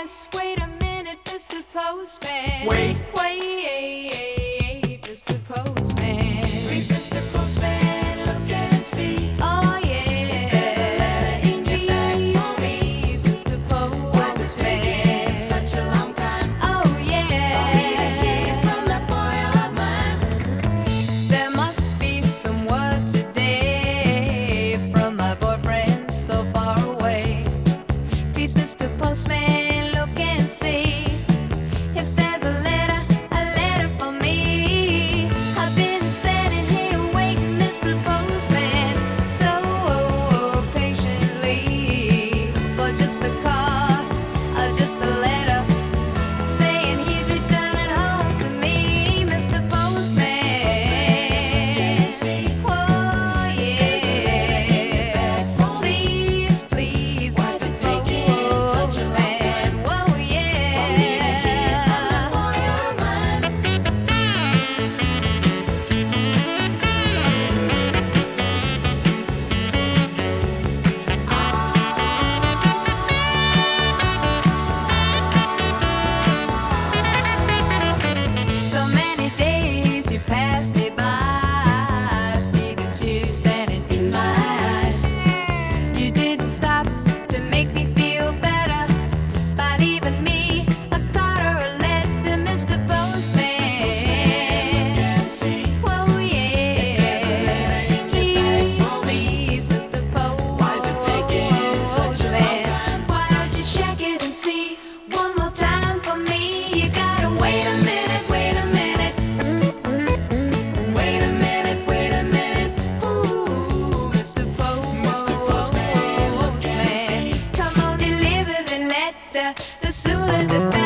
yes, wait a minute, Mr. Postman. Wait. Wait, Mr. Postman. Please, Mr. Postman, look and see. Oh yeah, there's a letter in your bag for me. please, Mr. Why's it taking Postman. such a long time Oh for me to yeah, hear from that boy of mine? there must be some word today from my boyfriend so far away. Please, Mr. Postman, look and see if there's a letter for me. I've been standing here waiting, Mr. Postman, so patiently for just a card or just a letter saying he's returning home to me, Mr. Postman. Oh yeah, please, please, Why's Mr. it taking such a long Postman. Whoa for me to hear from that yeah. boy of mine? So many days you passed me by. I see the tears standing in my eyes. You didn't stop to make me feel better by leaving me a card or a letter, Mr. Postman. Whoa, yeah. Please, Mr. Postman. Why is it taking such a long time? Why don't you check it and see one more time for me? You gotta wait a minute, wait a minute. Wait a minute, wait a minute. Ooh, Mr. Postman, look and see. Come on, deliver the letter. The sooner the better.